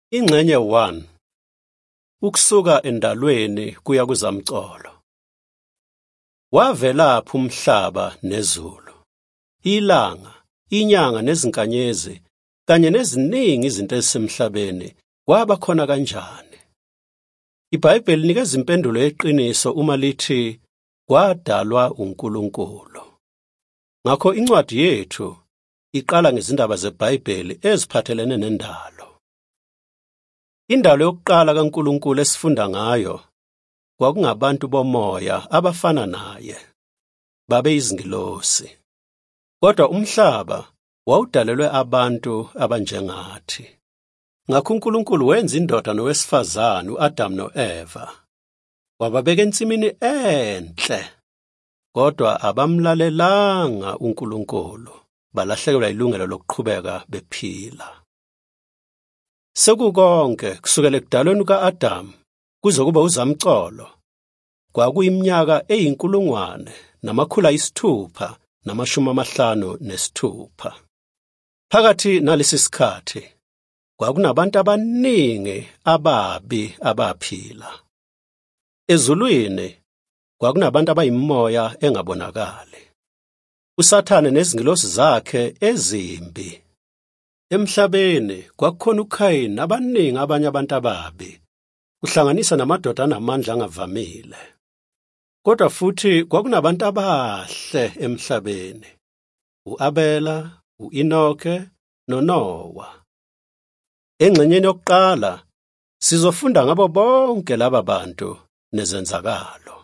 Ingxenye 1. Ukusuka endalweni kuya kuzamcolo. Wavelaphi umhlaba nezulu, ilanga, inyanga nezinkanyezi, kanye neziningi izinto ezisemhlabeni, kwaba khona kanjani? IBhayibheli linikeza impendulo yeqiniso uma lithi kwadalwa uNkulunkulu. Ngakho incwadi yethu iqala ngezindaba zeBhayibheli eziphathelene nendalo. Indalo yokuqala kaNkulunkulu esifunda ngayo kwakungabantu bomoya abafana naye, babe izingilosi. Kodwa umhlaba wawudalelwe abantu abanjengathi. Ngakho uNkulunkulu wenza indoda nowesifazane, uAdam noEva. Wababeka ensimini enhle, kodwa abamlalelanga uNkulunkulu, balahlekelwa ilungelo lokuqhubeka bephila. Sekukonke kusukela ekudalweni ka-Adam kuze kube uzamcolo, kwakuyiminyaka 1,656. Phakathi nalesi sikhathi kwakunabantu abaningi ababi abaphila. Ezulwini kwakunabantu abayimoya engabonakali, uSathane nezingilosi zakhe ezimbi. Emhlabeni kwakukhona uKhayini nabaningi abanye abantu ababi, kuhlanganisa namadoda anamandla angavamile. Kodwa futhi kwakunabantu abahle emhlabeni, uAbela, uEnoke noNowa. Engxenyeni yokuqala sizofunda ngabo bonke laba bantu nezenzakalo.